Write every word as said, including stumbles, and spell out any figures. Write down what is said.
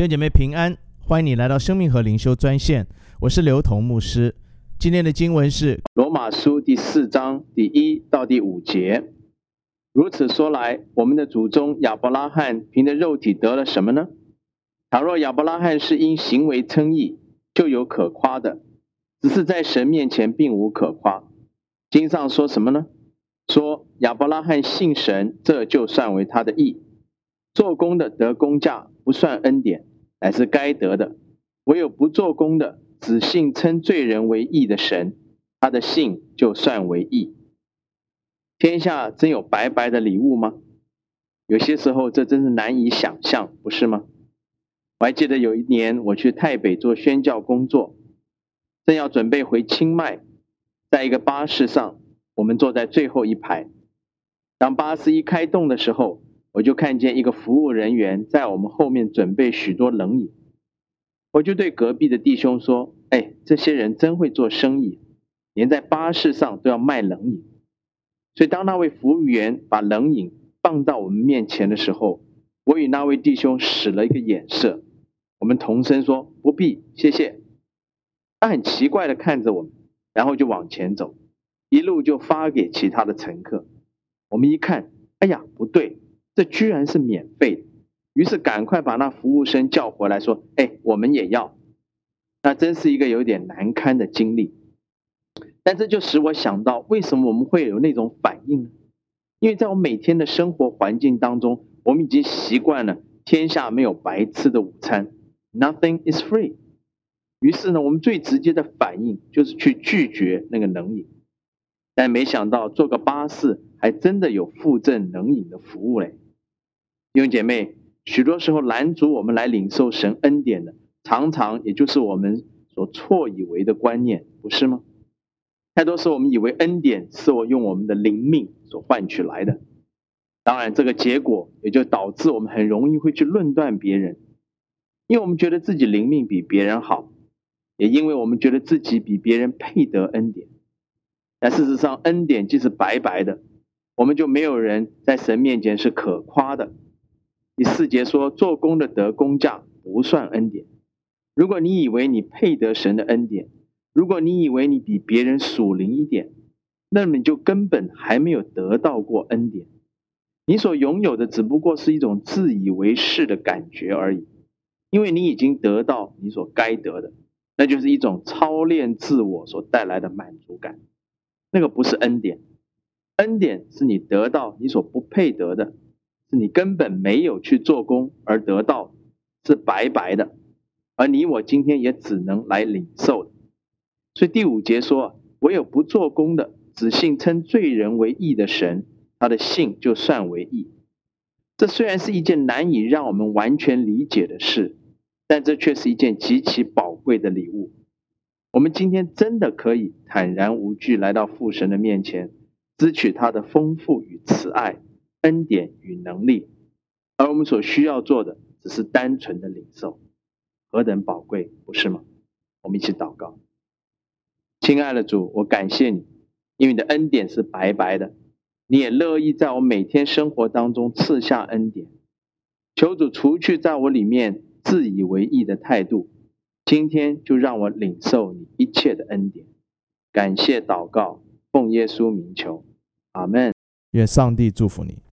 弟兄姐妹平安，欢迎你来到生命和灵修专线，我是刘同牧师。今天的经文是罗马书第四章第一到第五节。如此说来，我们的祖宗亚伯拉罕凭着肉体得了什么呢？倘若亚伯拉罕是因行为称义，就有可夸的，只是在神面前并无可夸。经上说什么呢？说亚伯拉罕信神，这就算为他的义。做工的得工价，不算恩典，乃是该得的。唯有不做工的，只信称罪人为义的神，他的信就算为义。天下真有白白的礼物吗？有些时候这真是难以想象，不是吗？我还记得有一年我去台北做宣教工作，正要准备回清迈，在一个巴士上，我们坐在最后一排。当巴士一开动的时候，我就看见一个服务人员在我们后面准备许多冷饮。我就对隔壁的弟兄说，哎，这些人真会做生意，连在巴士上都要卖冷饮。所以当那位服务员把冷饮放到我们面前的时候，我与那位弟兄使了一个眼色，我们同声说不必，谢谢。他很奇怪地看着我们，然后就往前走，一路就发给其他的乘客。我们一看，哎呀，不对，这居然是免费的，于是赶快把那服务生叫回来说，哎，我们也要。那真是一个有点难堪的经历。但这就使我想到，为什么我们会有那种反应呢？因为在我每天的生活环境当中，我们已经习惯了天下没有白吃的午餐， Nothing is free。 于是呢，我们最直接的反应就是去拒绝那个冷饮。但没想到坐个巴士还真的有附赠冷饮的服务嘞。弟兄姐妹，许多时候拦阻我们来领受神恩典的，常常也就是我们所错以为的观念，不是吗？太多时候我们以为恩典是我用我们的灵命所换取来的，当然这个结果也就导致我们很容易会去论断别人，因为我们觉得自己灵命比别人好，也因为我们觉得自己比别人配得恩典。但事实上，恩典既是白白的，我们就没有人在神面前是可夸的。第四节说，做工的得工价，不算恩典。如果你以为你配得神的恩典，如果你以为你比别人属灵一点，那么你就根本还没有得到过恩典。你所拥有的只不过是一种自以为是的感觉而已，因为你已经得到你所该得的，那就是一种操练自我所带来的满足感。那个不是恩典，恩典是你得到你所不配得的，是你根本没有去做工而得到，是白白的，而你我今天也只能来领受的。所以第五节说，唯有不做工的，只信称罪人为义的神，他的信就算为义。这虽然是一件难以让我们完全理解的事，但这却是一件极其宝贵的礼物。我们今天真的可以坦然无惧来到父神的面前，支取他的丰富与慈爱、恩典与能力，而我们所需要做的只是单纯的领受，何等宝贵，不是吗？我们一起祷告。亲爱的主，我感谢你，因为你的恩典是白白的，你也乐意在我每天生活当中赐下恩典。求主除去在我里面自以为义的态度，今天就让我领受你一切的恩典。感谢祷告，奉耶稣名求，阿们。 愿上帝祝福你。